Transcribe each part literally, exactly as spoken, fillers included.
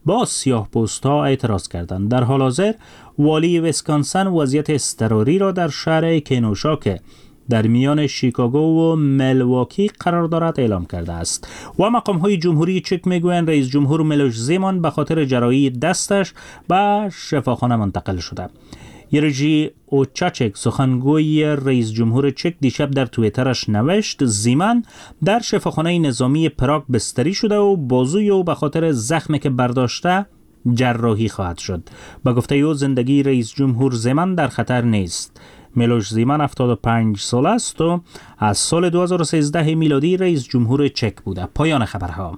با سیاه‌پوست‌ها اعتراض کردند. در حال حاضر والی ویسکانسن وضعیت اضطراری را در شهر کینوشا که در میان شیکاگو و ملواکی قرار دارد اعلام کرده است. و مقام‌های جمهوری چک میگویند رئیس جمهور میلوش زیمان به خاطر جراحی دستش به شفاخانه منتقل شده. یرژی اوچاچک سخنگوی رئیس جمهور چک دیشب در توییترش نوشت زیمان در شفاخانه نظامی پراگ بستری شده و بازوی او به خاطر زخمی که برداشته جراحی خواهد شد. به گفته او زندگی رئیس جمهور زیمان در خطر نیست. میلوش زیمان هفتاد و پنج ساله است و از سال دو هزار و سیزده میلادی رئیس جمهور چک بوده. پایان خبرها.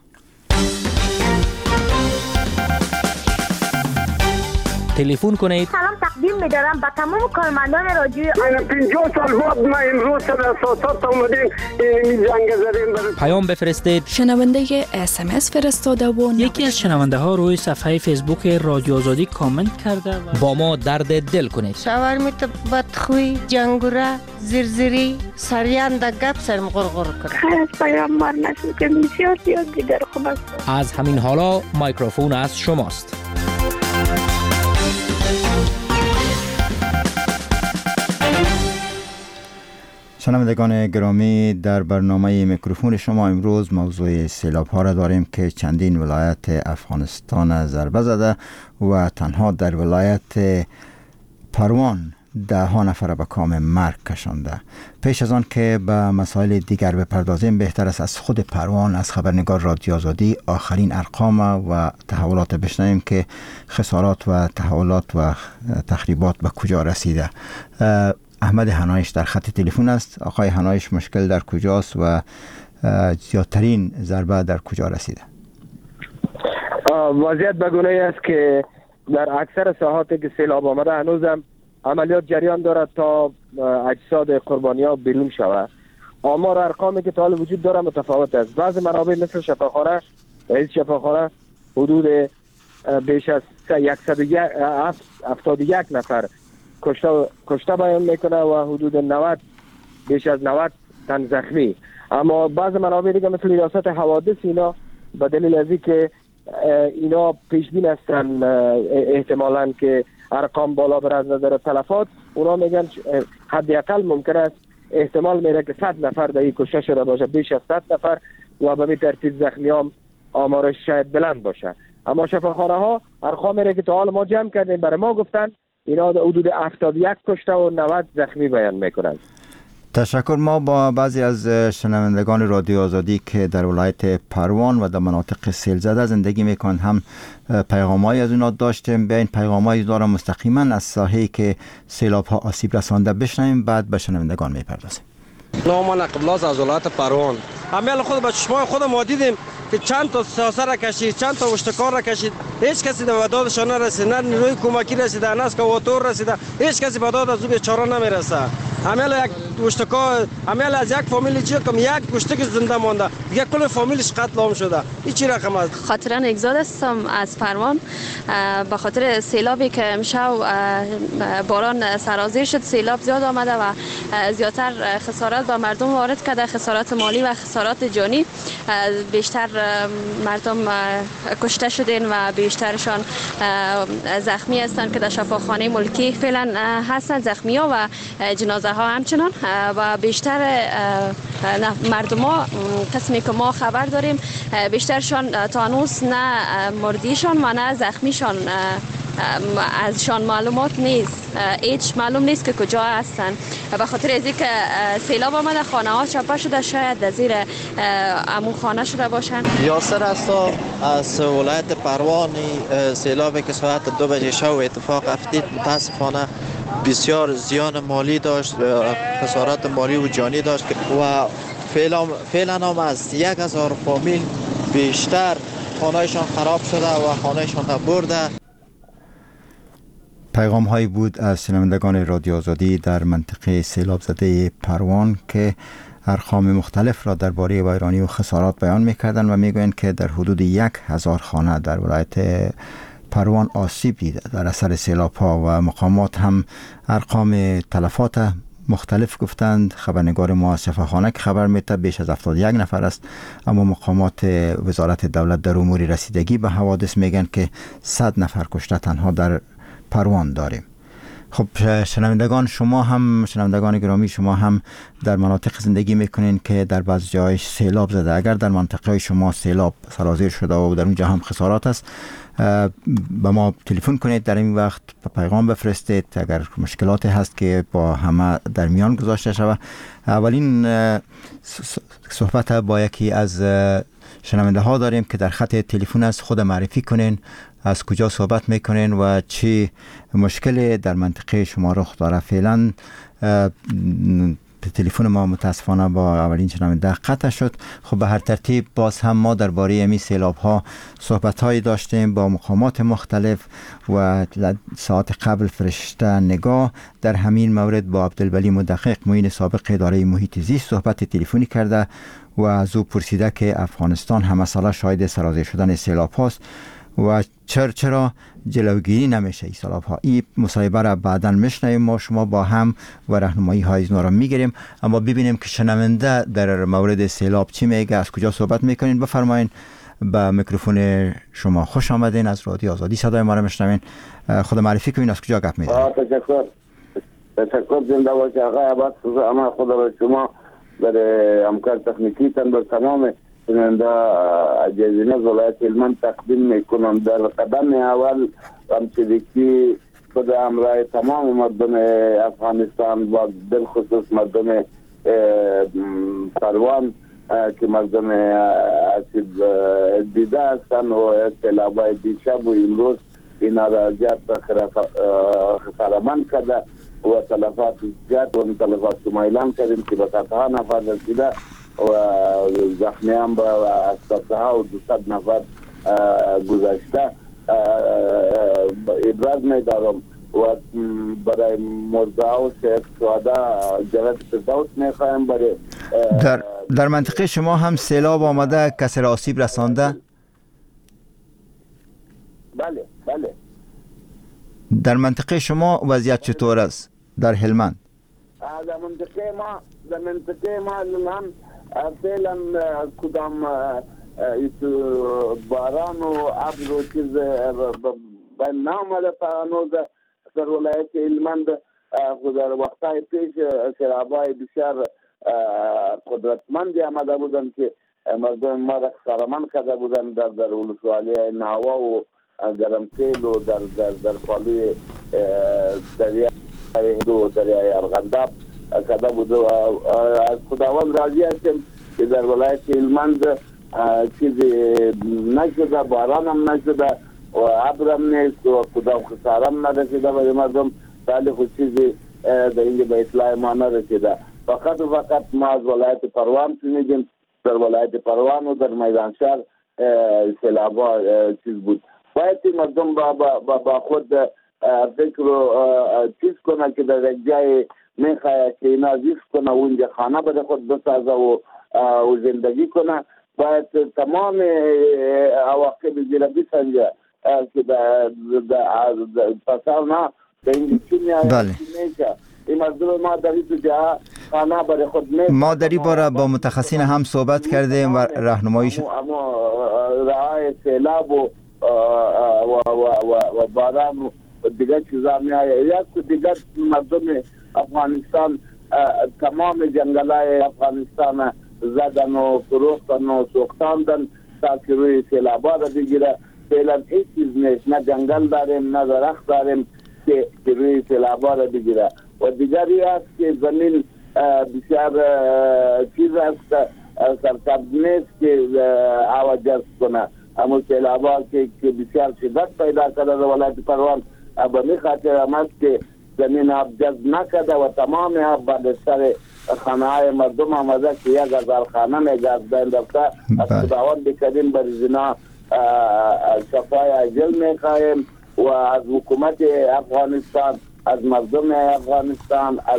تلفن کنید. سلام تقدیم می‌دارم به تمام کارمندان رادیو. پنجاه سال بعد ما امروز سر اساسات اومدیم این جنگ زدیم. پیام بفرستید. شنونده اس ام اس فرستاده و یکی از شنونده ها روی صفحه فیسبوک رادیو آزادی کامنت کرده و با ما درد دل کنید. شاورمیت بدخوی، جنگوره، زرزری، سریان در گپ سرم غرغر کنه. خیلی از پیامبر نشد که بسیار زیاد دیگر خوب است. از همین حالا میکروفون از شماست. شنوندگان گرامی، در برنامه میکروفون شما امروز موضوع سیلاب ها را داریم که چندین ولایت افغانستان ضربه زده و تنها در ولایت پروان ده ها نفر به کام مرگ کشانده. پیش از آن که به مسائل دیگر بپردازیم بهتر است از خود پروان از خبرنگار رادیو آزادی آخرین ارقام و تحولات بشنویم که خسارات و تحولات و تخریبات به کجا رسیده. احمد هنایش در خط تلفن است. آقای هنایش، مشکل در کجاست و زیادترین ضربه در کجا رسیده؟ وضعیت به گونه‌ای است که در اکثر ساحاتی که سیلاب آمده هنوزم عملیات جریان دارد تا اجساد قربانی‌ها بیرون شود. آمار ارقامی که تا حال وجود داره متفاوت است. بعض منابع مثل شفاخانه، رئیس شفاخانه حدود بیش از صد و هفتاد و یک نفر کشته کشته بیان میکنه و حدود نود بیش از نود تن زخمی. اما بعض منابع دیگه مثل ریاست حوادث اینا به دلیل از اینکه اینا پیش بین هستن احتمالاً که ارقام بالا بره از نظر تلفات، اونا میگن حداقل ممکن است احتمال میره که صد نفر در این کشته شده باشه، بیش از صد نفر، و به این ترتیب زخمی هم آمارش شاید بلند باشه. اما شفاخانه ها ارقام میره که تا حال ما جمع کردیم برای ما گفتن اینا در حدود هفتاد و یک کشته و نود زخمی بیان میکنند. تشکر. ما با بعضی از شنوندگان رادیو آزادی که در ولایت پروان و در مناطق سیل زده زندگی میکنند هم پیغامایی از اونا داشتیم. به این پیغامایی دارم مستقیما از ساحه‌ای که سیلاب ها آسیب رسانده بشنویم، بعد به شنوندگان میپردازیم. نام من قبلاس از ولایت پروان. همه خود به چشمای خود ما دیدیم که چند تا ساسه را کشید، چند تا اشتکار را کشید، هیچ کسی به دادشان نرسید، نه نیروی کمکی رسیده، نه اسکواتور رسیده، هیچ کسی به داد از او بیچاره نمیرسه. همه یک اشتکار، همه از یک فامیل چی کم یک اشتک زنده مانده، دیگه کل فامیلش قتل عام شده. این چی رقم است؟ خاطران اگزاد هستم از پروان. به خاطر سیلابی که امشب باران سرازیر شد، سیلاب زیاد آمده و زیادتر خسارات به مردم وارد کرده، خسارات مالی و خسارات جانی. بیشتر مردم کشته شدن و بیشترشان زخمی هستند که در شفاخانه ملکی فعلا هستند، زخمی ها و جنازه ها همچنان. و بیشتر مردم ها قسمی که ما خبر داریم بیشترشان تا هنوز نه مردیشان و نه زخمیشان ازشان معلومات نیست، هیچ معلوم نیست که کجا هستن. به خاطر از اینکه سیلاب آمده خانه ها چپه شده، شاید در زیر عمو خانه شده باشن. یاسر هستم از ولایت پروان. سیلابی که ساعت دو بجه شب اتفاق افتید متاسفانه بسیار زیان مالی داشت، خسارات مالی و جانی داشت و فعلا فعلا هم از یک هزار فامیل بیشتر خانهشان خراب شده و خانهشان را برده. پیغام هایی بود از شنوندگان رادیو آزادی در منطقه سیلاب زده پروان که ارقام مختلف را درباره ویرانی و خسارات بیان می‌کردند و میگویند که در حدود یک هزار خانه در ولایت پروان آسیب دیده در اثر سیلاب ها و مقامات هم ارقام تلفات مختلف گفتند. خبرنگار ما از شفاخانه که خبر میده بیش از هفتاد و یک نفر است، اما مقامات وزارت دولت در امور رسیدگی به حوادث میگن که صد نفر کشته تنها در پروان داریم. خب شنوندگان شما هم شنوندگان گرامی شما هم در مناطق زندگی میکنین که در بعض جای سیلاب زده. اگر در منطقه شما سیلاب سرازیر شده و در اونجا هم خسارات است، به ما تلفن کنید، در این وقت پیغام بفرستید اگر مشکلاتی هست که با همه در میان گذاشته شود. اولین صحبت با یکی از شنونده ها داریم که در خط تلفن است. خود معرفی کنین، از کجا صحبت میکنین و چی مشکلی در منطقه شما رخ داره. فعلا تلفن ما متاسفانه با اولین شنونده قطع شد. خب به هر ترتیب باز هم ما درباره امی سیلاب ها صحبت هایی داشتیم با مقامات مختلف و ساعت قبل فرشته نگاه در همین مورد با عبدالولی مدقق معین سابق اداره محیط زیست صحبت تلفنی کرده و از او پرسیده که افغانستان همساله شاهد سرازیر شدن سیلاب هاست و چرا چرا جلوگیری نمیشه این سیلاب ها. این مصاحبه را بعداً میشنویم، ما شما با هم و راهنمایی های اینا را میگیریم، اما ببینیم که شنونده در مورد سیلاب چی میگه، از کجا صحبت میکنین. بفرمایین، به میکروفون شما خوش آمدین. از رادیو آزادی صدای ما را میشنوین. خود معرفی کنین، از کجا گپ میزنین؟ تشکر تشکر زنده باشی آقای عباس. اما خدا را شما در امکان تکنیکی تن بر تمام شنونده جزیره ولایت هلمند تقدیم میکنم. در قدم اول همچنین خود همراه تمام مردم افغانستان و بالخصوص مردم پروان که مردم اسید دیده هستند و سیلاب‌های دیشب و امروز اینا را زیاد خسارمند کرده و تلفات زیاد و تلفات شما اعلام کردیم که به صدها نفر رسیده و زخمی هم به صدها و دوصد نفر گذشته. ابراز می‌دارم و برای مرده و شهدا جنت فردوس می‌خوایم. برای در در منطقه شما هم سیلاب آمده، کسی را آسیب رسانده؟ بله بله. در منطقه شما وضعیت چطور است در هلمند؟ در منطقه ما در منطقه ما هم فعلا کدام باران و ابر و چیز به نام هنوز در ولایت هلمند در وقتهای پیش سیلاب‌های بسیار قدرتمندی آمده بودند که مردم ما را خسارمند کرده بودند در در ولسوالی ناوا و گرمسیل و در در در پالوی دریای و دریای ارغنداب کرده بود. و از خداوند راضی هستیم که در ولایت هلمند چیزی نشده، باران هم نشده و ابر هم نیست و کدام خساره هم نرسیده برای مردم، ولی خود چیزی در اینجا به اطلاع ما نرسیده. فقط و فقط ما از ولایت پروان شنیدیم، در ولایت پروان و در میدانشهر سیلاب‌ها چیز بود. باید مردم با, با, با خود فکر و چیز کنه که در یک جای میخواه که اینا زیست کنه و اونجا خانه بده خود بسازه و, و زندگی کنه. باید تمام عواقب زیر بسنجه که در پسر نه به اینجا چی میشه. این مردم ما در این جا خانه بده خود میشه. ما در این باره با متخصصین هم صحبت کردیم و راهنماییش اما رعای سیلاب و و و و باران و دیگر چیزا می آید. یک دیگر مردم افغانستان تمام جنگلای افغانستان زدن و فروختن و سوختاندن تا که روی سیلابا را بگیره. فعلا هیچ چیز نیست، نه جنگل داریم نه درخت داریم که روی سیلابا را بگیره. و دیگری است که زمین بسیار چیز است، سرسبز نیست که هوا جذب کنه. اما سیلابا که بسیار شدت پیدا کرده در ولایت پروان به می خاطر هم است که زمین آب جذب نکرده و تمام آب به سر خانه های مردم آمده که یک هزار خانه میگه از بین رفته. از خداوند بکریم بر زنا شفای عاجل میخواهیم و از حکومت افغانستان، از مردم افغانستان، از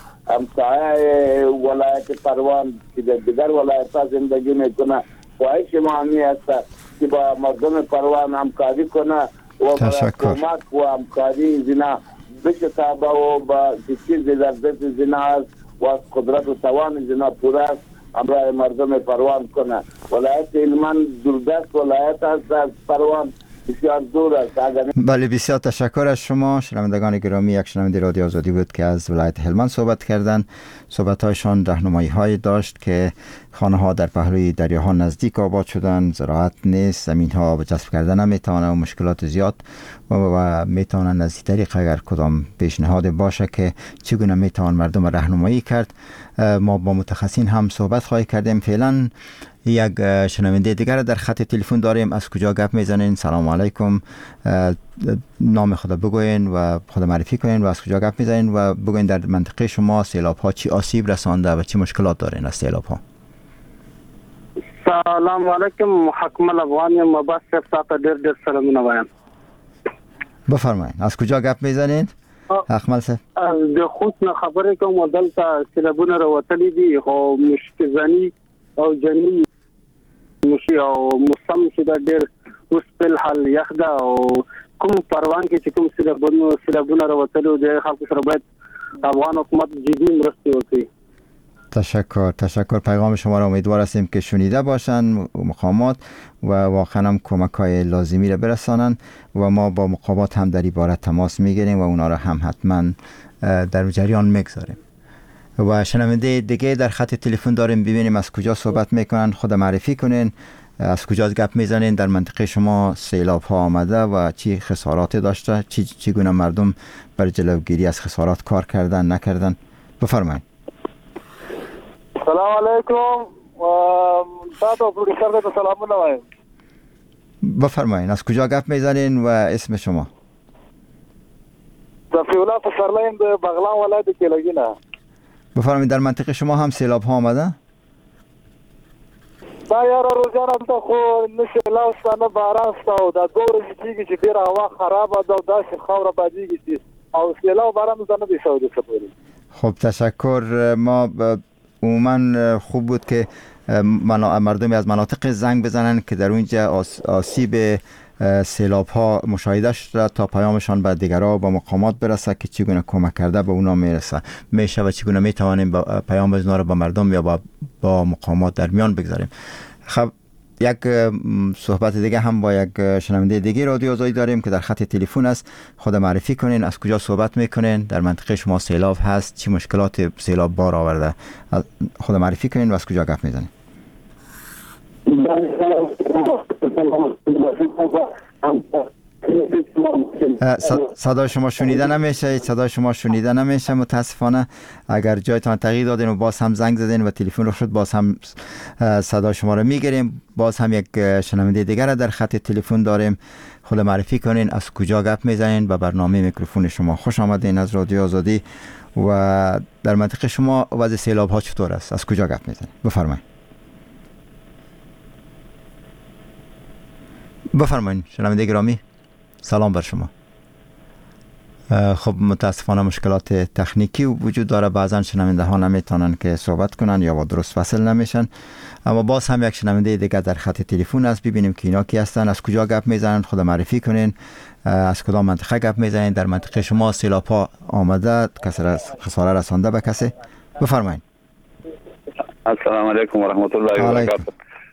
همسایه ولایت پروان که در دیگر ولایت ها زندگی میکنه خواهش ما همی است که با مردم پروان همکاری کنه و برای کمک و همکاری زنا بشتابه و با تشکیل دولت زنا است و از قدرت و توان زنا پوره است همراه مردم پروان کنه. ولایت هلمند دوردست ولایت است از پروان بسیار دور است. بله بسیار تشکر از شما شنوندگان گرامی. یک شنونده رادیو آزادی بود که از ولایت هلمند صحبت کردند. صحبت‌هایشان راهنمایی های داشت که خانه ها در پهلوی دریاها نزدیک آباد شدند، زراعت نیست، زمین ها به جذب کردن نمیتوانند و مشکلات زیاد و, و میتوانند از این طریق اگر کدام پیشنهاد باشه که چگونه میتوان مردم راهنمایی کرد ما با متخصصین هم صحبت خواهی کردیم. فعلا یک شنونده دیگر در خط تلفن داریم. از کجا گپ میزنین؟ سلام علیکم، نام خود بگوین و خود معرفی کنین و از کجا گپ میزنین و بگوین در منطقه شما سیلاب ها چی آسیب رسانده و چی مشکلات دارین از سیلاب ها. سلام علیکم، محکمل افغانی مباس صاحب تاسو ډیر ډیر سلامونه وایم. بفرمایئ از کجا گپ میزنین؟ اکمل صاحب د خوست نه خبرې کوم، دلته سیلابونه راوتلي دي خو مشکزنی او جنی مشي او موسم چې دا ډېر اوس په حال یخ ده او کوم پروان کې چې کوم سیلابونه سیلابونه راوتلي دي خلکو سره باید افغان حکومت جدي مرسته وکړي. تشکر تشکر. پیغام شما را امیدوار هستیم که شنیده باشند مقامات و واقعا هم کمک‌های لازمی را برسانند و ما با مقامات هم در این باره تماس میگیریم و اونا را هم حتما در جریان میگذاریم. و شنونده دیگه در خط تلفن داریم، ببینیم از کجا صحبت میکنن، خود معرفی کنین، از کجا گپ میزنین، در منطقه شما سیلاب ها آمده و چی خسارات داشته، چی چگونه مردم بر جلوگیری از خسارات کار کردن نکردن. بفرمایید. سلام علیکم، تاسو پروډوسر ته سلامونه وایم. بفرمایید از کجا گپ میزنین و اسم شما؟ صفی الله پسرلایم د بغلان ولایت کې لګینا. بفرمایید در منطقه شما هم سیلاب ها آمده؟ دا یاره روزانه ته خو نشه لاستانه باران ستاو دا دوه ورځې کېږي چې ډېره هوا خرابه ده او داسې خاوره بادېږي چې او سیلاب باران ته نه دی شوی څه. خب تشکر. ما عموما خوب بود که مردم از مناطق زنگ بزنن که در اونجا آسیب سیلاب ها مشاهده شده تا پیامشان به دیگرها با مقامات برسه که چگونه کمک کرده به اونا میرسه میشه و چگونه میتوانیم با پیام اونا رو با مردم یا با, با مقامات در میان بگذاریم. خب یک صحبت دیگه هم با یک شنونده دیگه رادیو آزادی داریم که در خط تلفن است. خود معرفی کنین، از کجا صحبت میکنین، در منطقه شما سیلاب هست، چی مشکلات سیلاب بار آورده، خود معرفی کنین و از کجا گپ میزنین. صدای شما شنیده نمیشه، صدای شما شنیده نمیشه متاسفانه. اگر جایتان تغییر دادین و باز هم زنگ زدین و تلفن رو شد باز هم صدای شما رو میگیریم. باز هم یک شنونده دیگر در خط تلفن داریم. خود معرفی کنین، از کجا گپ میزنین و برنامه میکروفون شما. خوش آمدین از رادیو آزادی. و در منطقه شما وضع سیلاب ها چطور است؟ از کجا گپ میزنین؟ بفرمایید. بفرمایید شنونده گرامی، سلام بر شما. خب متاسفانه مشکلات تکنیکی وجود داره، بعضا شنونده ها نمیتونن که صحبت کنن یا با درست فصل نمیشن. اما باز هم یک شنونده دیگه در خط تلفن است، ببینیم که اینا کی هستن، از کجا گپ میزنن، خود معرفی کنین، از کدام منطقه گپ میزنین، در منطقه شما سیلاب ها آمده، کسر خساره رسانده به کسی؟ بفرمایید. السلام علیکم و رحمت الله و برکاته.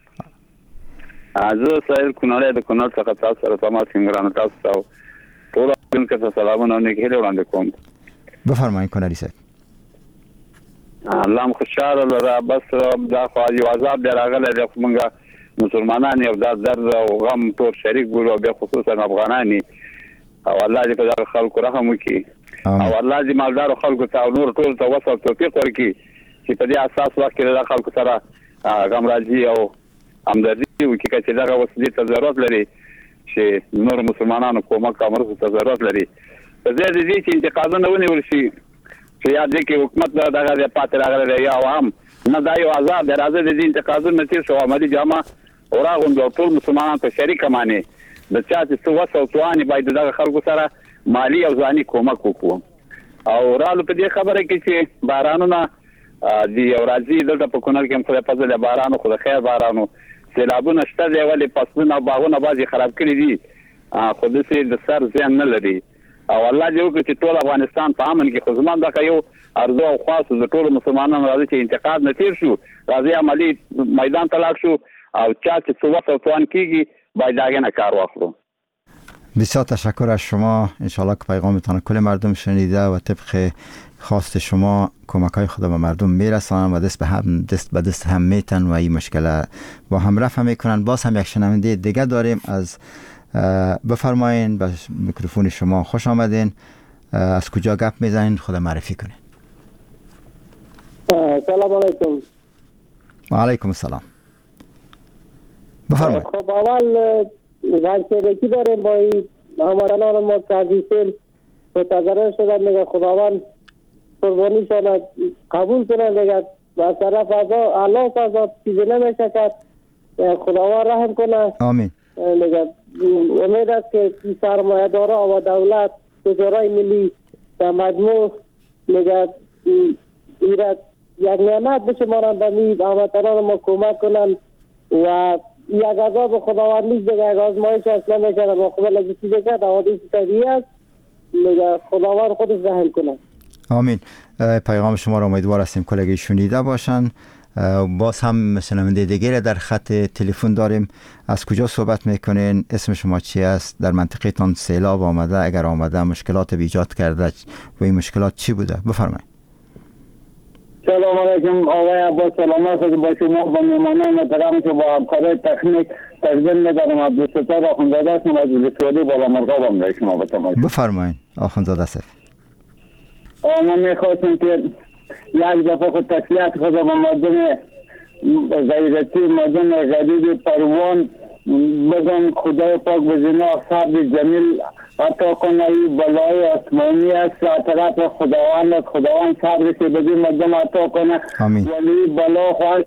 از سایل کناره د کنار څخه تاسو سره تماس څنګه تاسو ته ټول دونکو ته سلامونه او نیکی وړاندې کوم. بفرمایئ کناری صاحب. الله خوشاله لره، بس دا خو یو عذاب دی راغلی دی، موږ مسلمانان یو دا درد او غم ټول شریک بولو، بیا خصوصا افغانانی، او الله دې په خلکو رحم وکړي او الله دې مالدار خلکو ته او نور ټول ته وسع توفیق ورکړي چې په دې اساس وخت کې د خلکو سره غم راځي او همدردي وکړي چې دغه وسیلې ته ضرورت لري چې نور مسلمانانو کومک او مرسته ته ضرورت لري. په ځای د دې چې انتقادونه ونیول شي چې یا دې کې حکومت دغه د پاتې راغلی دی یا هم نه، دا یو عذاب دی. راځي د دې انتقادونه تیر شو عملي جامه او راغونډ ټول مسلمانان په شریکه معنی د چا چې څه وسه او توانې باید دغه خلکو سره مالی او ځاني کومک وکړو. او رالو په دې خبره کې چې بارانونه دی یو راځي دلته په کونړ کې هم څه فضل بارانو خو د خیر بارانو سیلابونه شته دی، ولې فصلونه او باغونه بعضې خراب کړي دي، خو داسې د سر زیان نه لري. او الله دې وکړي چې ټول افغانستان په امن کې خدمت وکړي. یو ارزو او خاص د ټول مسلمانانو راځي چې انتقاد نه تیر شو، راځي عملی میدان ته لاړ شو او چا چې څه وخت او توان کیږي باید داغه نه کار واخلو. بسیار تشکر از شما. انشالله که پیغامتان کل مردم شنیده و طبق خواست شما کمک‌های خدا به مردم میرسانن و دست به هم دست به دست هم میتن و این مشکل با هم رفع میکنن. باز هم یک شنونده دیگه داریم. از بفرمایین، به میکروفون شما خوش آمدین. از کجا گپ میزنین؟ خدا معرفی کنین. سلام علیکم. و علیکم السلام. بفرمایید. خب اول وقتی داریم با این هموطنان ما کردیسیم متضرر شدن، میگه خداوند قربانیشان قبول کنه، میگه از طرف ازا الله ازا چیزی نمیشه کرد، خداوند رحم کنه. آمین. میگه امید است که سرمایه دارا و دولت وزرای ملی و مجموع میگه ایراد یک نعمت بشمارن به می هموطنان ما کمک کنن و یک عذاب خداوند نیست، دیگه یک آزمایش اصلا میکنه با خدا لگیسی بکرد حوادث طبیعی است، میگه خداوند خودش رحم کنه. آمین. پیغام شما را امیدوار هستیم کلگی شنیده باشن. باز هم شنونده دیگه در خط تلفن داریم. از کجا صحبت میکنین؟ اسم شما چی است؟ در منطقه تان سیلاب آمده؟ اگر آمده مشکلات ایجاد کرده و این مشکلات چی بوده؟ بفرمایید. سلام علیکم آقای عباس، سلامت با شما و مهمانان محترم که با همکاری تکنیک تقدیم می‌دارم. عبدالستار آخوندزاده هستم از ولسوالی بالا مرغاب هم شما بتمایید. بفرمایید آخوندزاده صاحب. ما میخواستیم که یک دفعه خود تسلیت خود با مردم غیرتی، مردم غریب پروان بگم خدای پاک به جناب صبر جمیل عطا کنه. این بلای آسمانی است از طرف خداوند، خداوند صبرش به مردم عطا کنه. ولی بلا خواهد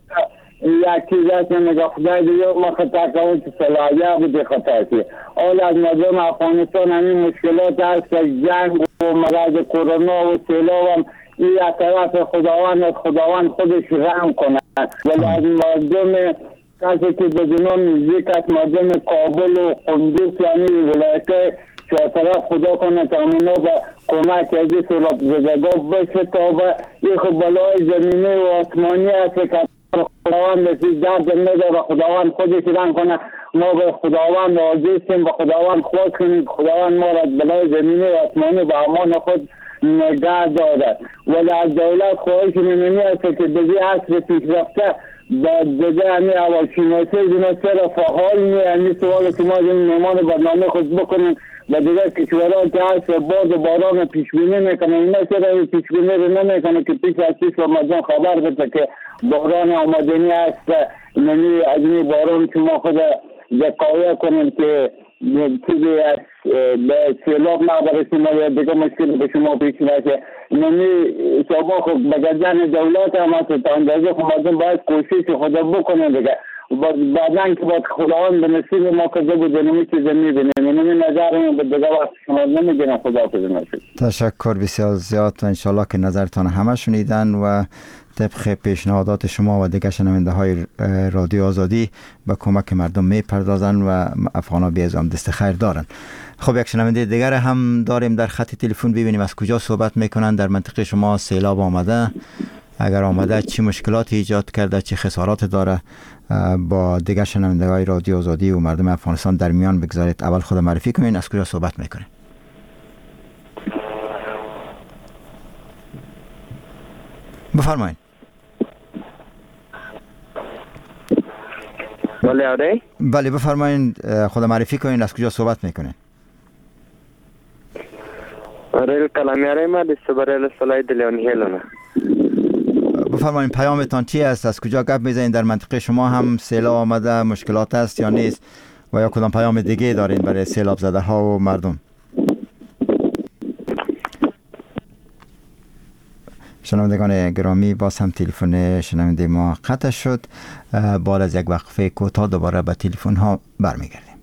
یک چیز است میگه خدای دیگه ما خطا کنم که صلاحیه بوده خطا که اول از مردم افغانستان همین مشکلات هست، جنگ و مرض کرونا و سیلاب هم این از طرف خداوند، خداوند خودش رحم کنه. ولی از مردم کسی که به جنون نزدیک است، مردم کابل و قندوز یعنی ولایت طرف خدا کنه تا اونا به کمک از این سراب زدگاه بشه تا به این خب بلای زمینه و آسمانی هست که خداوند نسید درد نده و خداوند خودش رحم کنه. ما به خداوند عاجزیم، به خداوند خواست کنیم خداوند ما را بلای زمینه و آسمانی به امان خود نگه دارد. ولی از دولت خواهش نمی است که دیگه عصر پیشرفته با دیگه همی اولشیناسی جناسه را فعال می همی سوال که ما این نمان برنامه خود بکنیم و دیگه کشورها که هست باد و باران پیشبینی میکنه، اینا چرا پیشبینی رو نمیکنه که پیش از پیش و مردم خبر بده که باران آمدنی هست، نمی از این باران که ما خود وقایع کنیم که چیزی از به سیلاب نبرسیم یا دیگه مشکل به شما پیش نشه. نمی شما خود بگردن دولت هم هست تا اندازه خود مردم باید کوشش خود بکنه دیگه. بعدن که باید خداوند به نصیب ما کده بوده نمی چیزه میبینیم. نمی نظرم به دیگه وقت شما نمیگیرم. خدا حافظ نشید. تشکر بسیار زیاد و انشالله که نظرتان همه شنیدن و طبق پیشنهادات شما و دیگه شنونده های رادیو آزادی به کمک مردم میپردازن و افغانا بیازم دست خیر دارن. خب یک شنونده دیگر هم داریم در خط تلفن، ببینیم از کجا صحبت میکنن. در منطقه شما سیلاب آمده؟ اگر آمده چی مشکلاتی ایجاد کرده، چه خسارات داره؟ با دیگر شنونده های رادیو آزادی و مردم افغانستان در میان بگذارید. اول خود معرفی کنین، از کجا صحبت میکنین؟ بفرمایید. بله آره؟ بله بفرمایید، خود معرفی کنین، از کجا صحبت میکنین؟ ریل کلامیاره ما دست برای سلای دلیانی هلونه. بفرمایید پیامتان چی است؟ از کجا گپ میزنین؟ در منطقه شما هم سیلاب آمده، مشکلات است یا نیست؟ و یا کدام پیام دیگه دارین برای سیلاب زده ها و مردم؟ شنوندگان گرامی، باز هم تلفن شنونده ما قطع شد. بعد از یک وقفه کوتاه دوباره به تلفن ها برمیگردیم.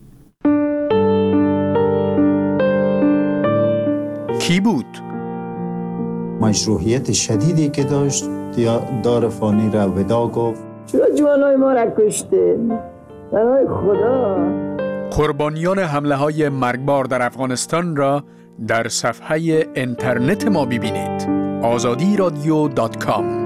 کی بود؟ مشروعیت شدیدی که داشت دار فانی را ودا گفت. چرا جوانای ما را کشته؟ برای خدا. قربانیان حمله های مرگبار در افغانستان را در صفحه اینترنت ما ببینید آزادی رادیو دات کام.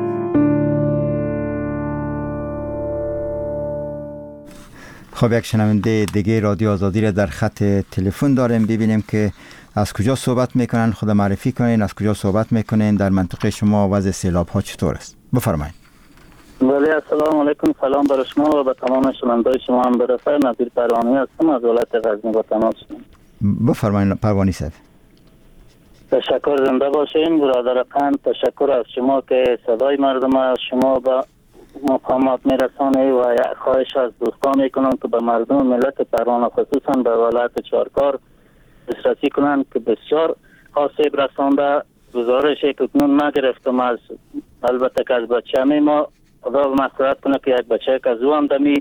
خب یک شنونده دیگه رادیو آزادی را در خط تلفن داریم، ببینیم که از کجا صحبت میکنن، خود معرفی کنین، از کجا صحبت میکنین، در منطقه شما وضع سیلاب ها چطور است؟ بفرمایید. بله السلام علیکم، سلام بر شما و به تمام شنوندگان شما هم برسه. نظیر پروانی هستم از ولایت غزنی با تماس. بفرمایید پروانی صاحب. تشکر، زنده باشین برادر قند. تشکر از شما که صدای مردم از شما به مقامات میرسانه و خواهش از دوستان میکنم که به مردم ملت پروان خصوصا به ولایت چهارکار دسترسی کنند که بسیار آسیب رسانده. گزارش که کنون نگرفتم از البته که از بچه همی ما خدا مسئولت کنه که یک بچه که از او هم دمی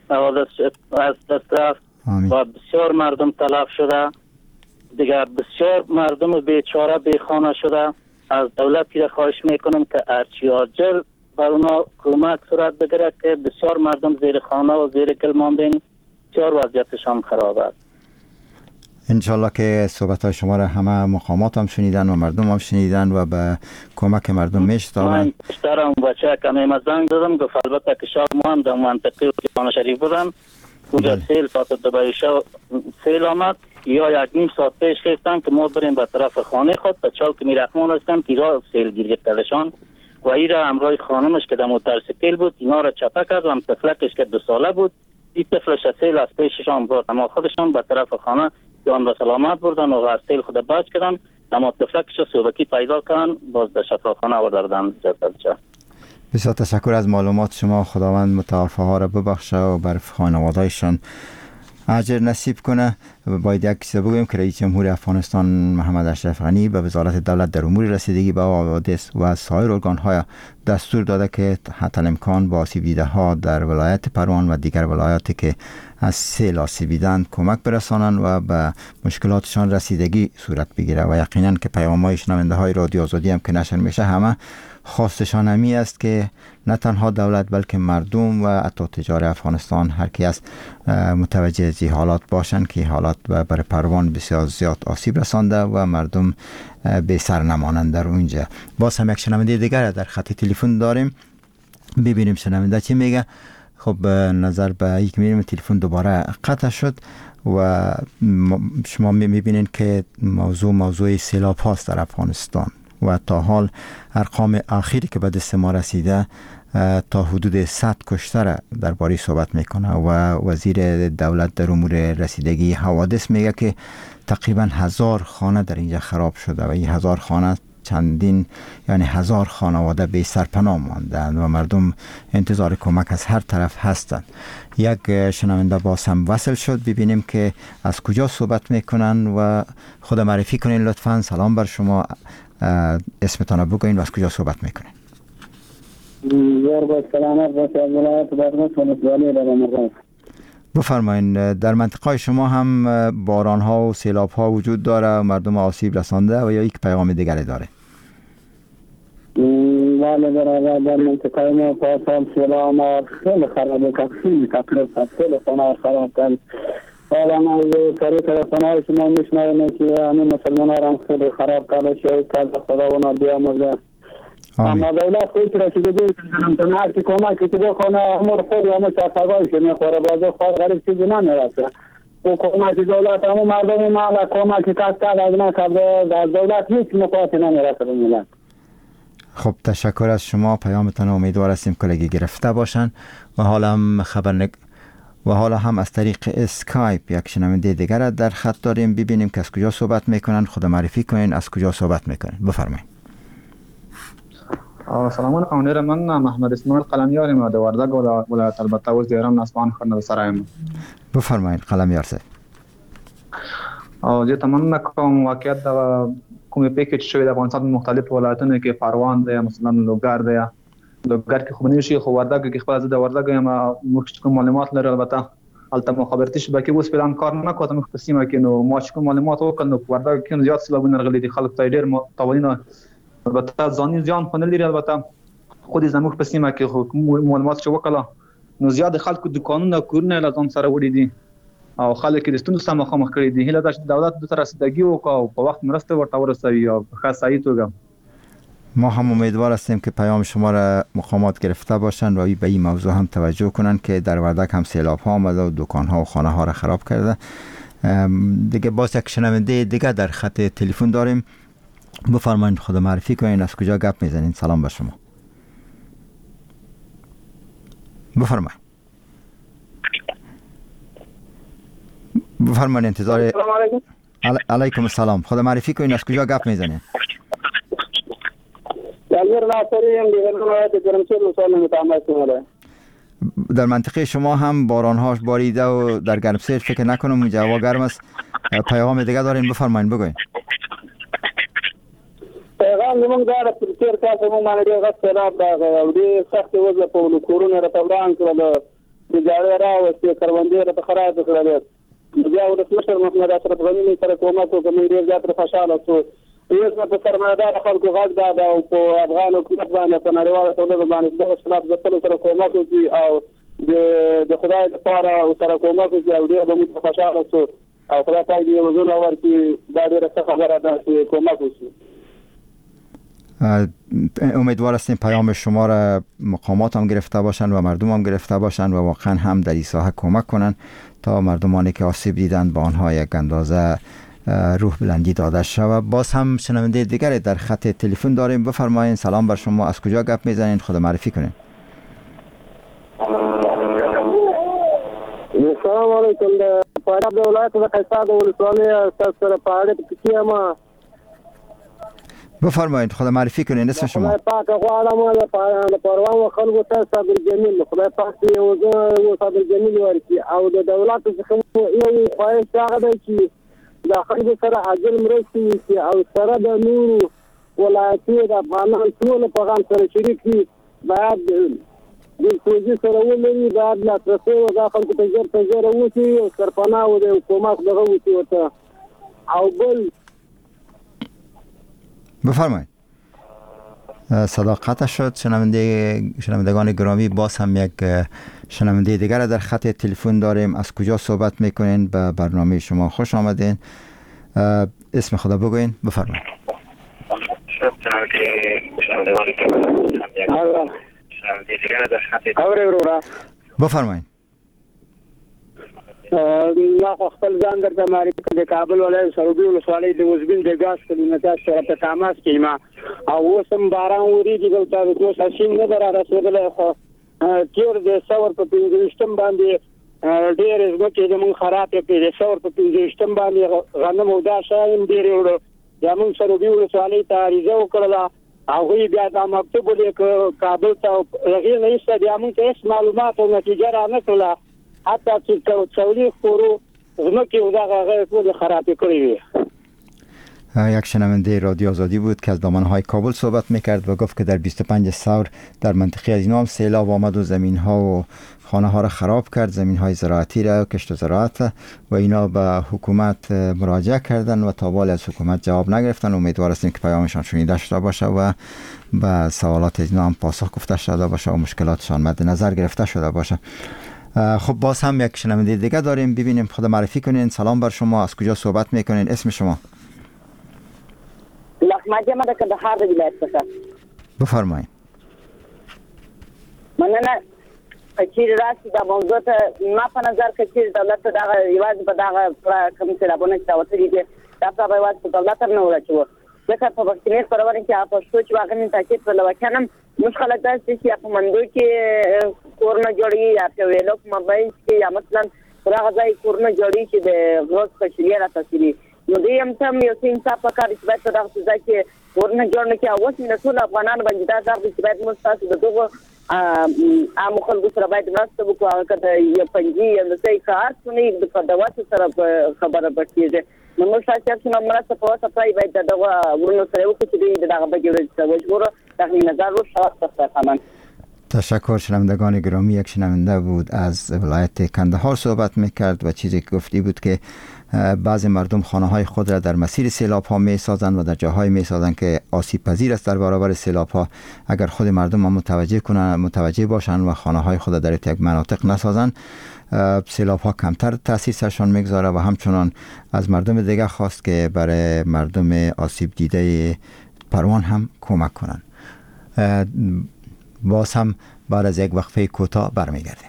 از دست رفت و بسیار مردم تلف شده دیگه، بسیار مردم بیچاره بیخانه شده. از دولت که خواهش میکنم که ارچی آجل بر اونا کمک صورت بگیره که بسیار مردم زیر خانه و زیر گل ماندین، بسیار وضعیتشان خراب است. انشالله که صحبت های شما را همه مقامات هم شنیدن و مردم هم شنیدن و به کمک مردم میشتابن. من بیشترم بچه که میمه زنگ دادم گفت البته که شب ما هم در منطقه جان شریف بودم اونجا سیل ساعت دوباره شب سیل آمد یا یک نیم ساعت پیش خیستن که ما بریم به طرف خانه خود تا چال که میرحمان هستن که را سیل گیر گرفتشان و ای را همراه خانمش که در موتورسیکل بود اینا را چپه کرد و هم طفلکش که دو ساله بود این طفلش سیل از پیششان برد، اما خودشان به طرف خانه جان به سلامت بردن و از سیل خود بچ کردن، اما طفلکش صوبکی پیدا کردن باز در شفاخانه آوردن جسدش. بسیار تشکر از معلومات شما. خداوند متوفی ها را ببخشه و بر خانواده‌شان اجر نصیب کنه. باید یک چیز بگویم که رئیس جمهور افغانستان محمد اشرف غنی به وزارت دولت در امور رسیدگی به حوادث و سایر ارگان‌های دستور داده که حتی امکان با آسیب دیده ها در ولایت پروان و دیگر ولایاتی که از سیل آسیب دیدند کمک برسانند و به مشکلاتشان رسیدگی صورت بگیره و یقینا که پیام‌های شنونده های رادیو آزادی هم که نشر میشه همه خواستشان همی است که نه تنها دولت بلکه مردم و حتی تجار افغانستان هر کی است متوجه از این حالات باشند که حالات برای پروان بسیار زیاد آسیب رسانده و مردم به سر نمانند در اونجا. باز هم یک شنونده دیگر در خط تلفن داریم، ببینیم شنونده چی میگه. خب نظر به یک میریم تلفن دوباره قطع شد و شما میبینید که موضوع موضوع سیلاب هاست در افغانستان و تا حال ارقام آخری که به دست ما رسیده تا حدود صد کشته را درباره صحبت میکنه و وزیر دولت در امور رسیدگی حوادث میگه که تقریبا هزار خانه در اینجا خراب شده و این هزار خانه چندین یعنی هزار خانواده به سرپناه ماندند و مردم انتظار کمک از هر طرف هستند. یک شنونده باز هم وصل شد، ببینیم که از کجا صحبت میکنن و خود معرفی کنین لطفاً. سلام بر شما، اسمتان رو بگوین و از کجا صحبت میکنین؟ بفرمایین. در منطقه شما هم باران ها و سیلاب ها وجود داره و مردم آسیب رسانده و یا یک پیغام دیگری داره؟ بله برادر، در منطقه ما پاسال سیلاب ما خیلی خرابه کرد، خیلی تکلیف کرد، خیلی خانه خراب کرد. حالا ما طریق رسانه های شما میشنویم که همین مسلمان ها هم خیلی خراب کرده شد کرده خدا اونا بیاموزه. اما دولت خود رسیدگی کنم هر که کمک که دو خانه امور خود همه شفاقایش میخوره بازه خود غریب چیزی نمیرسه و کمک دولت همه مردم محل کمک کس کرد از نکرده از دولت هیچ مقاطی نمیرسه به ملت. خب تشکر از شما، پیامتان امیدوار هستیم کلگی گرفته باشن و حالا هم خبر نگ... و حالا هم از طریق اسکایپ یک شنونده دیگر در خط داریم، ببینیم که از کجا صحبت میکنن. خود معرفی کنین از کجا صحبت میکنن، بفرمایید. سلام علیکم، من محمد اسماعیل قلمیار ما در وردگ ولایت البته وز دیرم نسبان خرنه سرایم. بفرمایید قلمیار صاحب. او جه تمام نکم واقعیت دا کومه پیکج شوی در افغانستان مختلف ولایتونه که پروان ده مثلا لوګر ده لوګر کې خو نشي خو وردګ کې خپل د وردګ ما مخکې معلومات لري البته البته مخابرتي شبکې اوس پلان کار نه کوي مخ په سیمه کې نو ما چې کوم معلومات وکړو وردګ کې زیات سلبونه رغلي دي خلک ته ډېر متوالینه البته ځاني ځان خو نه لري البته خو دې زموږ په سیمه کې خو معلومات چې وکړه نو زیات خلکو دکانونه کورونه لازم سره وړي دي او خلک د ستونزو سره مخامخ کړي دي. هله دا چې دولت د تر رسیدګي وکړي او په وخت مرسته ورته ورسوي او په خاصه توګه. ما هم امیدوار هستیم که پیام شما را مقامات گرفته باشند و به این موضوع هم توجه کنند که در وردک هم سیلاب ها آمده و دکان ها و خانه ها را خراب کرده. دیگه باز یک شنونده دیگه در خط تلفن داریم. بفرمایید خود معرفی کنین، از کجا گپ میزنین؟ سلام به شما. بفرمایید. بفرمایید انتظار. سلام علیکم. علی... علیکم السلام. خود معرفی کنین، از کجا گپ میزنین؟ در منطقه شما هم باران هاش باریده و در گرمسیر فکر نکنم اونجا هوا گرم است. پیغام دیگه دارین، بفرمایید بگوین. پیغام زمونږ دا د تیر کال زمونږ باندې ډېر غټ سیلاب راغی او ډېر سخت وضع په کورونه راته وران کړل، د جاړې راوستې، کروندې راته خراب کړلې. بیا ولسمشر محمد اشرف غني سره کومک وکړ، موږ ډېر زیات خوشحاله شو. اوس په سرمایه‌دار خلکو غږ دا ده او په افغان حکومت باندې په نړیواله ټولنه باندې د خلاف ځپلو سره کومک وکړي او د خدای لپاره سره کومک وکړي او ډېر به موږ خوشحاله شو او خدای پاک دې وزونه ورکړي. دا ډېره ښه خبره ده چې کومک وشي. امیدوار هستیم پیام شما را مقامات هم گرفته باشند و مردم هم گرفته باشند و واقعا هم در این ساحه کمک کنند تا مردمانی که آسیب دیدند با آنها یک اندازه روح بلندی داده شود. باز هم شنونده دیگری در خط تلفن داریم. بفرمایید. سلام بر شما، از کجا گپ میزنین؟ خود معرفی کنین. سلام علیکم. د فاریاب د ولایت د قیصر د ولسوالۍ استاد سره په اړه کې ما بفرمایید. خود معرفی کنین، اسم شما. خدای پاک غواړم د پروان خلکو ته صبر جمیل، خدای پاک دې وزو صبر جمیل ورکړي او د دولت څخه یو خواهش هغه دی چې د خلکو سره عاجل مرستې وشي او سره د نورو ولایتي د افغانان ټول په غم سره شریک دي. باید د سوجي سره ولري، باید لاسرسی و دا خلکو ته ژر ته ژر وشي او سرپناه و د حکومت دغه وشي ورته. او بل بفرمایید. صداقت شد. شنونده شنوندگان گرامی، باز هم یک شنونده دیگر در خط تلفن داریم. از کجا صحبت میکنین؟ به برنامه شما خوش آمدین. اسم خدا بگوین. بفرمایید. بفرمایید. ما خپل ځان درته معرفي کړم. د کابل ولایت سروبي ولسوالۍ د وزبین د ګاز کلینټا سره په تماس کې ما او اوس هم باران وریږي دلته د دوه ساسین نه را رسېدلی، خو تیر د ثور په پنځویشتم باندې ډېر ځمکې زموږ خراب کړې. د ثور په پنځویشتم باندې غنم او دا شیان ډېرې وړو. بیا موږ سروبي ولسوالۍ ته عریضه وکړله، هغوی بیا دا مکتوب ولیکه کابل ته، هغې نه ایسته بیا موږ ته هېڅ معلومات او نتیجه را نه کړله. حتی چې چولی خورو زمکه و داغه غیر پول خرابی کردی وی. یک شنونده رادیو آزادی بود که از دامنهای کابل صحبت میکرد و گفت که در بیست و پنج ثور در منطقه از اینا هم سیلاب آمد و زمین ها و خانه ها را خراب کرد، زمین های زراعتی را، کشت و زراعت، و اینا به حکومت مراجعه کردن و تا حال از حکومت جواب نگرفتن. امیدوار هستیم که پیامشان شنیده شده باشه و به سوالات اینا هم پاسخ گفته شده باشه و مشکلاتشان مد نظر گرفته شده باشه. خب باز هم یک شنونده دیگه داریم. ببینیم، خود معرفی کنین. سلام بر شما، از کجا صحبت میکنین؟ اسم شما؟ لحمدی ما در کندهار ولایت څخه. بفرمایید. مننه. کچیر راشي دا موضوع ته ما په نظر کې چې دولت دا یوازې په دا کوم څه راپونه چې راوځي دي دا په یوازې په دولت نه ولچو. ځکه په وختي پرونه کې تاسو چې واغنې تاکید پر لوکنم موږ خلک داسې چې په منډو کې کورونه جوړي یا په ویلوک مبایل کې یا مثلا راغ ځای کورونه جوړي چې د غوښ خشلې را تاسي نو دې هم تم یو څه انصاف وکړي چې باید دا ځای کې کورونه جوړ نه کې اوس نه ټول افغانان باندې دا ځای چې باید موږ تاسو دغه ا مخل سره باید مرسته وکړو هغه کته یو پنځي یا د څه کار څنګه د فدوات سره خبره پټیږي نو موږ تاسو څنګه مرسته په واسطه پای باید دغه ورونو سره وکړو چې دغه بګیږي چې وجبره تغییر نظر رو شخص تمام. تشکر. شنوندگان گرامی، یک شنونده بود از ولایت کندهار صحبت میکرد و چیزی که گفتی بود که بعضی مردم خانه های خود را در مسیر سیلاب ها می سازند و در جاهای می سازند که آسیب پذیر است در برابر سیلاب ها. اگر خود مردم هم متوجه کنند، متوجه باشند و خانه های خود در یک مناطق نسازند، سیلاب ها کمتر تأثیرشان میگذاره و همچنان از مردم دیگه خواست که برای مردم آسیب دیده پروان هم کمک کنن. باز هم بعد از یک وقفه کوتاه برمیگردیم.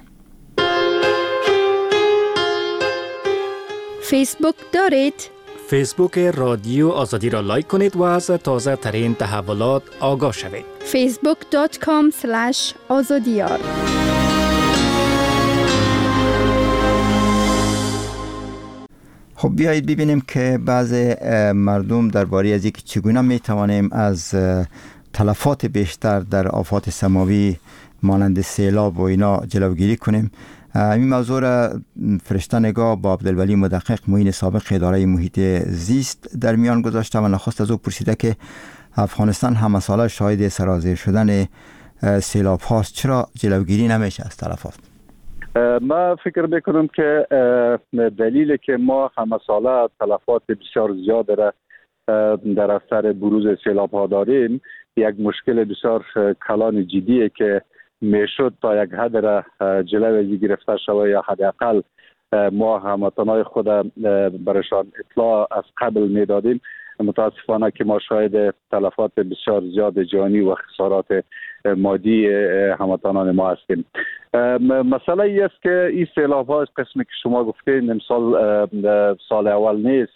فیسبوک دارید؟ فیسبوک رادیو آزادی را لایک کنید و از تازه ترین تحولات آگاه شوید. فیسبوک دات کام اسلش آزادیار. خب بیایید ببینیم که بعض مردم درباره از اینکه چگونه می توانیم از تلفات بیشتر در آفات سماوی مانند سیلاب و اینا جلوگیری کنیم. این موضوع را فرشته نگاه با عبدالولی مدقق معین سابق اداره محیط زیست در میان گذاشته و نخست از او پرسیده که افغانستان هم ساله شاهد سرازیر شدن سیلاب هاست، چرا جلوگیری نمیشه از تلفات؟ ما فکر میکنم که دلیل که ما همه ساله تلفات بسیار زیاد را در اثر بروز سیلاب ها داریم، یک مشکل بسیار کلان جدیه که میشد تا یک حد را جلوی گرفته شود یا حداقل ما هموطنان خود برشان اطلاع از قبل میدادیم. متاسفانه که ما شاهد تلفات بسیار زیاد جانی و خسارات مادی هموطنان ما هستیم. مسئله ای است که این سیلاب ها قسمی که شما گفتین امسال سال اول نیست،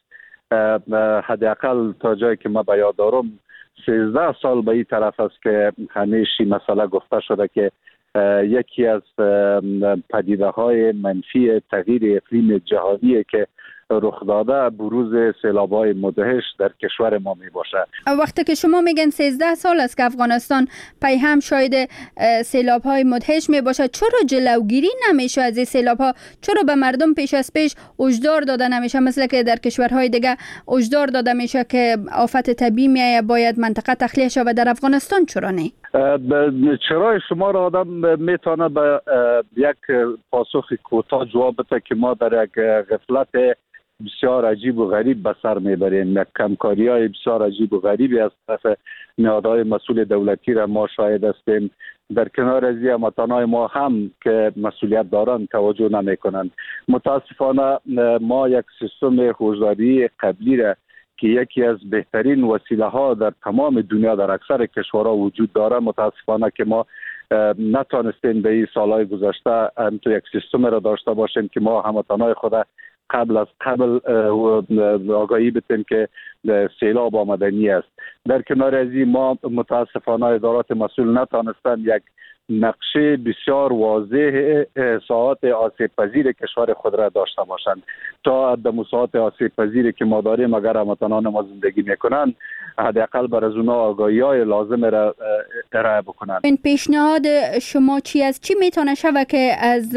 حداقل تا جایی که ما به یاد دارم سیزده سال به این طرف است که همیشه مسئله گفته شده که یکی از پدیده های منفی تغییر اقلیم جهانی که رخ داده بروز سیلاب‌های مدهش در کشور ما می باشه. وقتی که شما میگن سیزده سال است که افغانستان پی هم شاید سیلاب‌های مدهش می باشه، چرا جلوگیری نمیشه از این سیلاب‌ها؟ چرا به مردم پیش از پیش هشدار داده نمیشه، مثل که در کشورهای دیگه هشدار داده میشه که آفت طبیعی میایه باید منطقه تخلیه شود، در افغانستان چرا نه؟ چرا شما را آدم میتونه به یک پاسخ کوتاه جواب بده که ما در یک غفلت بسیار عجیب و غریب به سر میبریم. یک کمکاری های بسیار عجیب و غریبی از طرف نهادهای مسئول دولتی را ما شاهد هستیم. در کنار از این هموطنان ما هم که مسئولیت دارند توجه نمی کنند. متاسفانه ما یک سیستم هشداری قبلی را که یکی از بهترین وسیله ها در تمام دنیا در اکثر کشورها وجود داره، متاسفانه که ما نتانستیم به این سالهای گذشته هم تو یک سیستم را داشته باشیم که ما هموطنان خود قبل از قبل آگاهی بتیم که سیلاب آمدنی است. در کنار از این ما متاسفانه ادارات مسئول نتانستن یک نقشه بسیار واضح ساعات آسیب پذیر کشور خود را داشته باشند تا در ساعات آسیب پذیری که ما داریم اگر هموطنان ما زندگی میکنند حداقل بر از اونها آگاهی‌های لازم را ارائه بکنند. این پیشنهاد شما چی است؟ چی میتونه شود که از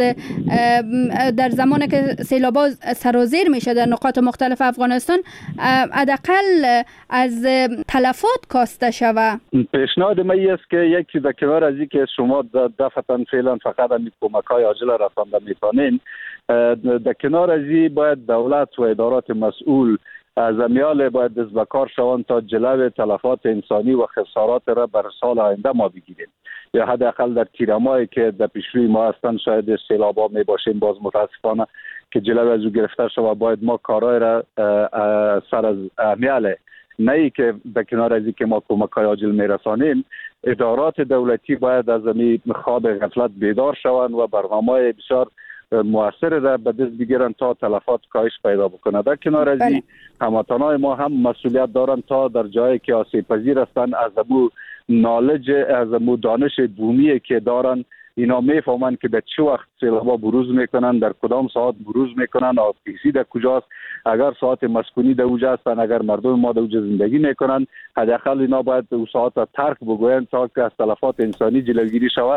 در زمانی که سیلاب‌ها سرازیر میشه در نقاط مختلف افغانستان حداقل از تلفات کاسته شود؟ پیشنهاد من است که یکی در کنار از این که شما دفعتاً فعلا فقط همین کمک‌های عاجل رسانده میتونین، در کنار از این باید دولت و ادارات مسئول از امیال باید دست به کار شوند تا جلو تلفات انسانی و خسارات را بر سال آینده ما بگیریم. یا حداقل در تیرمایی که در پیشروی ما هستند شاید سیلاب‌ها می باشیم، باز متاسفانه که جلو از او گرفته شود باید ما کارهای را سر از امیال نه ای که در کنار از این که ما کمک‌های عاجل میرسانیم، ادارات دولتی باید از این خواب غفلت بیدار شوند و برنامه‌های بسیار مؤثر را به دست بگیرن تا تلفات کاهش پیدا بکنه. در کنار از این هموطنان ما هم مسئولیت دارن تا در جایی که آسیب پذیر هستند از امو نالج از امو دانش بومی که دارن اینا میفهمن که در چه وقت سیلابا بروز میکنن، در کدام ساعت بروز میکنن، آتشی در کجاست، اگر ساعت مسکونی در اوجه هستن، اگر مردم ما در اوجه زندگی میکنن، حداقل اینا باید اون ساعت ترک بگوین تا که از تلفات انسانی جلوگیری شود.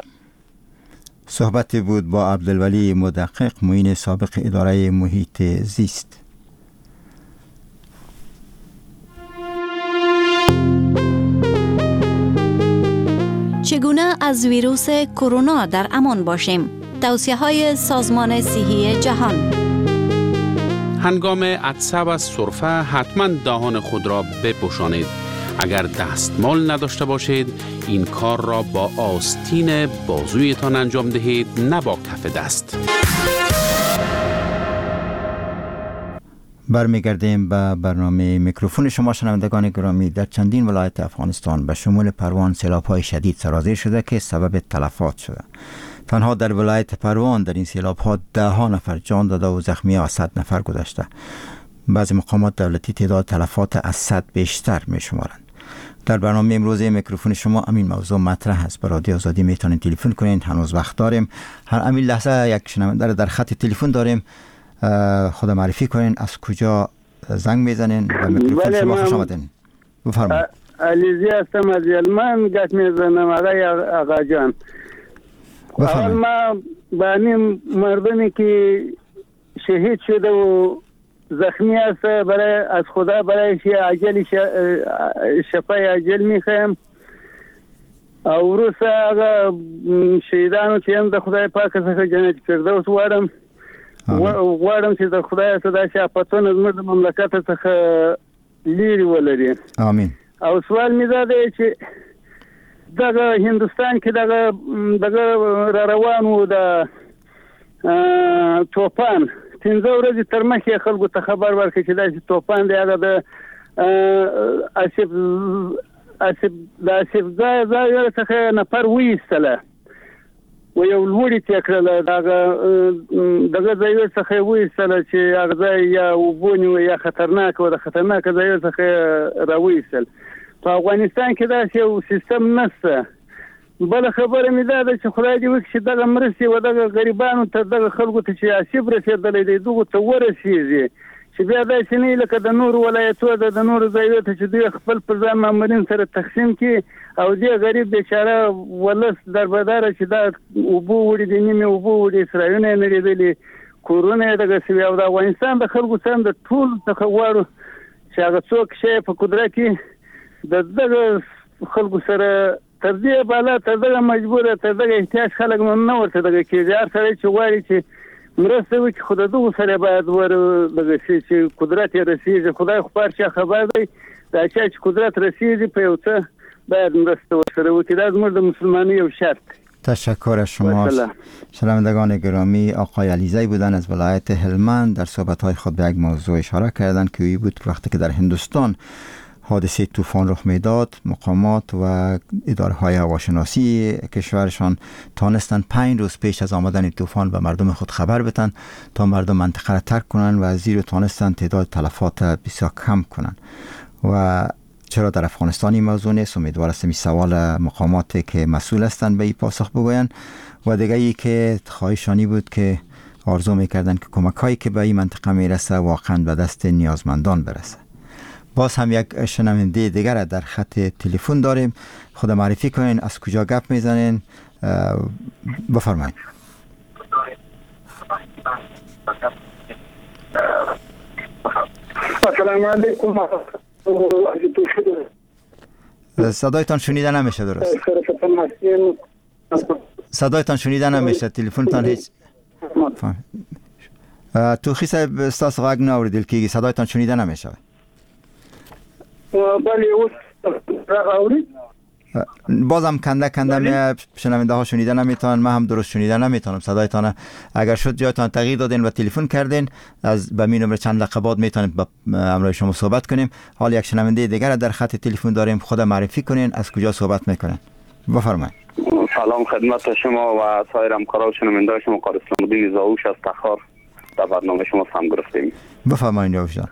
صحبتی بود با عبدالولی مدقق معین سابق اداره محیط زیست. چگونه از ویروس کرونا در امان باشیم؟ توصیه‌های سازمان صحی جهان. هنگام عطسه و سرفه حتما دهان خود را بپوشانید. اگر دستمال نداشته باشید این کار را با آستین بازویتان انجام دهید، نه با کف دست. برمیگردیم به برنامه میکروفون شما شنوندگان گرامی. در چندین ولایت افغانستان به شمول پروان سیلاب‌های شدید سرازیر شده که سبب تلفات شده. تنها در ولایت پروان در این سیلاب‌ها ده ها نفر جان داده و زخمی از صد نفر گذشته. بعضی مقامات دولتی تعداد تلفات از صد بیشتر می‌شمارند. در برنامه امروز میکروفون شما همین موضوع مطرح است. به رادیو آزادی میتونید تلفن کنید، هنوز وقت داریم. هر همین لحظه یک شنونده در خط تلفن داریم. خود معرفی کنین، از کجا زنگ میزنین و میکروفون شما خوش آمدین. بفرمایید. علیزی هستم از یلمن، گت میزنم آقای آقا جان. اول ما با این مردمی که شهید شده و زخمی است برای از خدا برای عجل شفای عجل میخوایم. او روسا آقا شهیدانو چې هم د خدای پاک څخه جنت فردوس غواړم غواړم چې د خدای څخه داسې آفتونه زموږ د مملکت څخه لرې ولري. امين. او سوال مې دا دی چې دغه هندوستان کې دغه دغه را روان و د توپان پنځه ورځې تر مخکې خلکو ته خبر ورکړي چې داسې توپان دی، هغه د اسف اسف د اسف ځای ځای څخه نفر وایستله و یو لوړی تکړه دغه دغه ځای څخه وایستله چې هغه ځای یا وبونی و یا خطرناک و د خطرناک ځای څخه راوایستل. په افغانستان کې داسې یو سیستم نشته. بل خبره مې دا ده چې خدای دې وکړي چې دغه مرستې و دغه غریبانو ته دغه خلکو ته چې آسیب رسېدلی دی دغو ته ورسېږي، چې بیا داسې نه لکه د نورو ولایتو د د نورو ځایو ته چې دوی خپل پر ځان مامورین سره تقسیم کړي او دې غریب بیچاره ولس دربداره چې دا اوبه وړي دي، نیمې اوبه وړي، اسرایونه یې نړېدلي، کورونه یې دغه سوي. او د افغانستان د خلکو څخه د ټولو څخه غواړو چې هغه څوک شی په قدرت کې د دغه خلکو سره تر دې بالا تر دغه مجبوره تر دغه احتیاج خلک نه ورته دغه کېږي. هر سړی چې غواړي چې مرسته وکړي خو د دغو سره باید ور دغه شي چې قدرت یې رسېږي. خدای خو پر چا خبر دی، دا چا چې قدرت رسېږي په یو څه باید مرسته ورسره وکړي. دا زموږ د مسلمانی یو شرط. تشکر از شما. شنوندگان گرامی، آقای علیزی بودن از ولایت هلمند در صحبت‌های خود به یک موضوع اشاره کردند که این بود که وقتی که در هندوستان حادثه طوفان رخ میداد، مقامات و اداره های هواشناسی کشورشان تانستند پنج روز پیش از آمدن طوفان به مردم خود خبر بدن تا مردم منطقه را ترک کنند و از زیر تانستند تعداد تلفات بسیار کم کنند. و چرا در افغانستان این موضوع نیست؟ امیدوار هستم این سوال مقاماتی که مسئول هستند به این پاسخ بگویند. و دیگه ای که خواهشانی بود که آرزو میکردند که کمک هایی که به این منطقه میرسه واقعا به دست نیازمندان برسه. باز هم یک شنونده دیگر در خط تلفن داریم. خود معرفی کنین، از کجا گپ میزنین؟ بفرمایید. السلام علیکم. صدایتان شنیده نمیشه درست. صدایتان شنیده نمیشه، تلفنتان هیچ. توخی صاحب استاس غږ نه اوریدل کیږي، صدایتان شنیده نمیشه. بله اوس راغوري بازم کنده کنده می شنونده ها شنیده نمیتونن، من هم درست شنیده نمیتونم صدایتان. اگر شد جایتان تغییر دادین و تلفن کردین از به می نمره چند دقیقه بعد میتونیم با امروز شما صحبت کنیم. حال یک شنونده دیگر در خط تلفن داریم، خود معرفی کنین، از کجا صحبت میکنین؟ بفرمایید. سلام خدمت شما و سایر همکاران شنونده شما. قاری اسلام الدین زاوش از تخار در برنامه شما سهم گرفتیم. بفرمایید زاوش جان.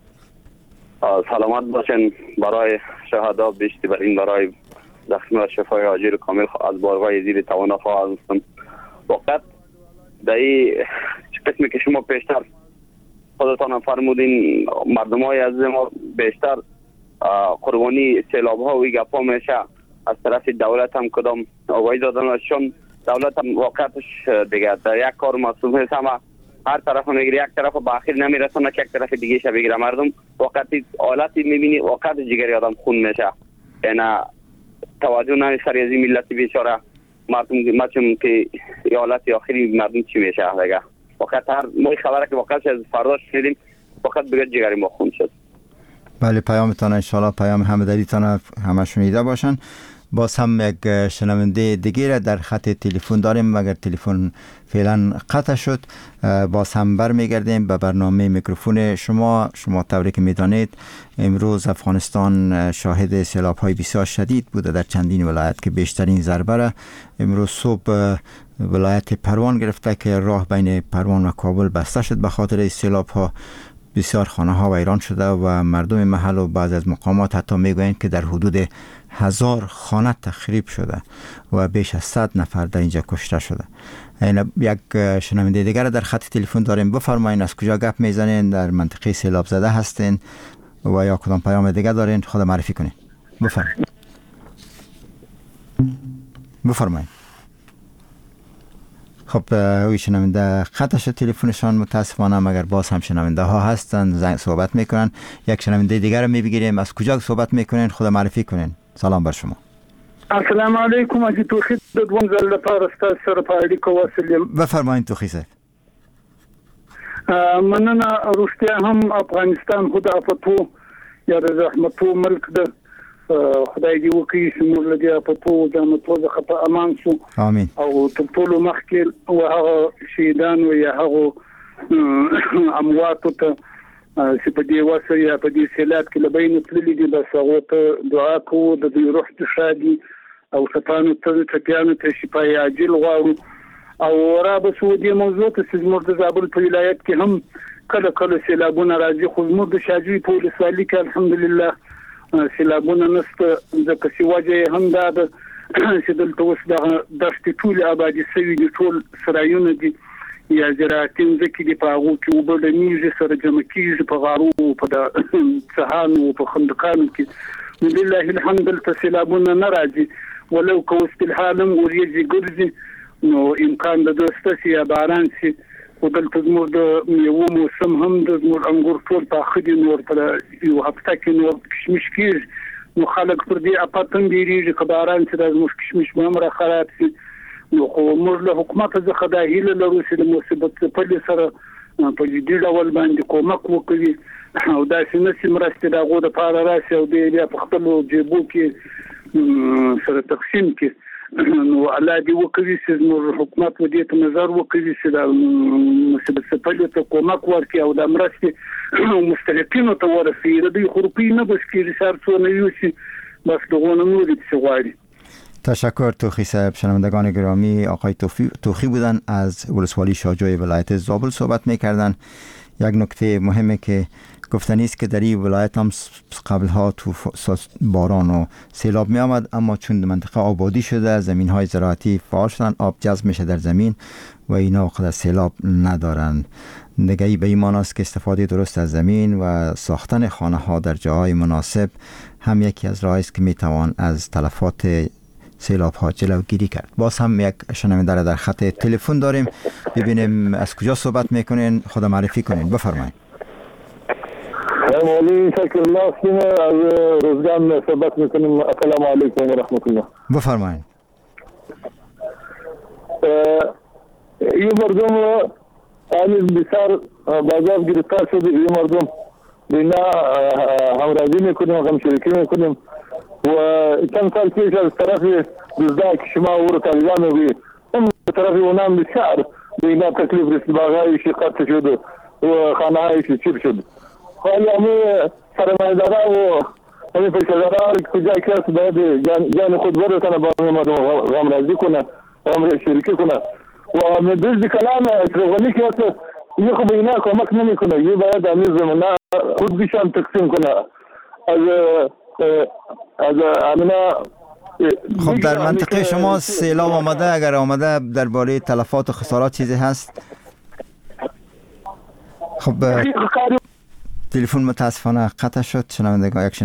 سلامت باشین. برای شهدا بیشتر بر این برای زخمی و شفای عاجل کامل از بارگاه زیر توانا خواهد هستم. وقت در این قسمی که شما پیشتر خودتان فرمودین مردم های از ما بیشتر قربانی سیلاب ها و گپ ها میشه از طرف دولت هم کدام آگاهی دادن، چون دولت هم واقعتش دیگه در یک کار مسئول هست، همه هر طرف میگیره، یک طرف به اخیر نمیرسونه که یک طرف دیگه شه بگیره. مردم وقتی حالتی میبینی وقت جگر آدم خون میشه، یعنی توجه نمی سر از این ملت بیچاره مردم مچم که حالت آخری مردم چی میشه دیگه. وقت هر ما خبره که وقت از فردا شنیدیم وقت بگه جگری ما خون شد. بله، پیامتان ان شاء الله پیام همدلیتان همه شنیده باشن. باز هم یک شنونده دیگه در خط تلفن داریم، مگر تلفن فعلا قطع شد. باز هم برمیگردیم به برنامه میکروفون شما. شما طوری که میدانید امروز افغانستان شاهد سیلاب های بسیار شدید بوده در چندین ولایت که بیشترین ضربه را امروز صبح ولایت پروان گرفته که راه بین پروان و کابل بسته شد به خاطر سیلاب ها. بسیار خانه ها ویران شده و مردم محل و بعض از مقامات حتی میگویند که در حدود هزار خانه تخریب شده و بیش از صد نفر در اینجا کشته شده. این یک شنونده دیگر در خط تلفن داریم. بفرمایید از کجا گپ میزنین؟ در منطقه سیلاب زده هستین و یا کدام پیام دیگر دارین؟ خود معرفی کنین. بفرمایید. بفرمایید. خب اوی شنونده خطش تلفنشان متاسفانه، مگر باز هم شنونده ها هستن زنگ صحبت میکنن. یک شنونده دیگر رو میبگیریم. از کجا صحبت میکنین؟ خود معرفی کنین. سلام بر شما. السلام علیکم. اجی توخی دوم زل پارستا سر پایدی کواسلیم. بفرمایید توخی صاحب. مننه. روشتیا هم افغانستان خود افتو یا رحمتو ملک ده. خدای دی وکړي چې موږ له دې افتو زحمتو څخه په امان شو. امين. او تر ټولو مخکې هغه شهیدانو یا هغه امواتو ته چې په دې وسه یا په دې سیلاب کې له بین تللي دي، بس هغه ته دعا کوو د دوی روح ته شادي او شیطانو ته ټپیانو ته شفای عاجل غواړو. او را به سو دې موضوع ته چې زموږ د زابل په ولایت کې هم کله کله سیلابونه راځي، خو زموږ د شاجوی په ولسوالۍ کې الحمدلله سیلابونه نشته. ځکه چې وجه هم دا ده چې دلته اوس د دښتې ټولې آبادي شوي دي، ټول سرایونه دي یا زراعتي ځمکې دي، په هغو کې اوبه ډمیږي سره جمع کېږي په غارو په څهانو په خندقانو کې. لله الحمد دلته سیلابونه نه راځي، ولو که اوس فلحال هم وریځې ګرځي نو امکان د دوسته چې یا باران شي. خو دلته زموږ د میوو موسم هم د زموږ انګور ټول پاخه دي، نور په یو هفته کې نور کشمش کېږي. نو خلک پر دې اپات هم ډېرېږي که باران چې دا زموږ کشمش به هم را خراب شي. نو خو موږ له حکومته څخه دا هیله لرو چې د مصیبت څپلې سره په جدي ډول باندې کومک وکړي او داسې نه چې مرستې د هغو دپاره راشي او دوی بیا په خپلو جیبو کې سره تقسیم کړي. نو الله دې وکړي چې زموږ حکومت دې ته نظر وکړي چې دا مصیبت څپلې ته کومک ورکړي او دا مرستې مستحقینو ته ورسوي. د دوی خو روپۍ نه بس کېږي، چې هر څونه یوسي بس دغونه نورې پسې غواړي. تشکر توخی صاحب. شنوندگان گرامی، آقای توخی بودن از ولسوالی شاجوی ولایت زابل صحبت میکردن. یک نکته مهمه که گفتنی است که در این ولایت هم قبلها تو باران و سیلاب می آمد، اما چون منطقه آبادی شده زمین های زراعتی فعال شدن، آب جذب میشه در زمین و اینا وقت سیلاب ندارن. نگهی به ایمان است که استفاده درست از زمین و ساختن خانه ها در جاهای مناسب هم یکی از راهی است که می توان از تلفات سیلاب ها جلوگیری کرد. باز هم یک شنونده در خط تلفن داریم، ببینیم از کجا صحبت میکنین، خود معرفی کنین. بفرمایید. مولی شکر الله سینه از روزگان صحبت میکنیم. السلام علیکم و رحمت الله. بفرمایید. این مردم آنیز بسیار بازار گرفتار شده. این مردم دینا همراهی میکنیم و هم شرکی میکنیم و چند سال پیش از طرف دزده که شما ور طالبان وی هم طرف اونام بسیار دینا تکلیف رسید، باغایشی قطع شد و خانه هایشی چیر شد. حالی همه سرمایداره و همه پیشداره کجای کس باید جان خود برسانه با همه مردم غمرازی کنه و هم شرکی کنه و همه دزد کلام اشرفانی که هست یه خوب اینا کمک نمی کنه. یه باید همه زمانه خود بیشان تقسیم کنه. از از امنا خب در منطقه شما سیلاب آمده؟ اگر آمده درباره تلفات و خسارات چیزی هست؟ خب تلفن متاسفانه قطع شد. شنوندگان یک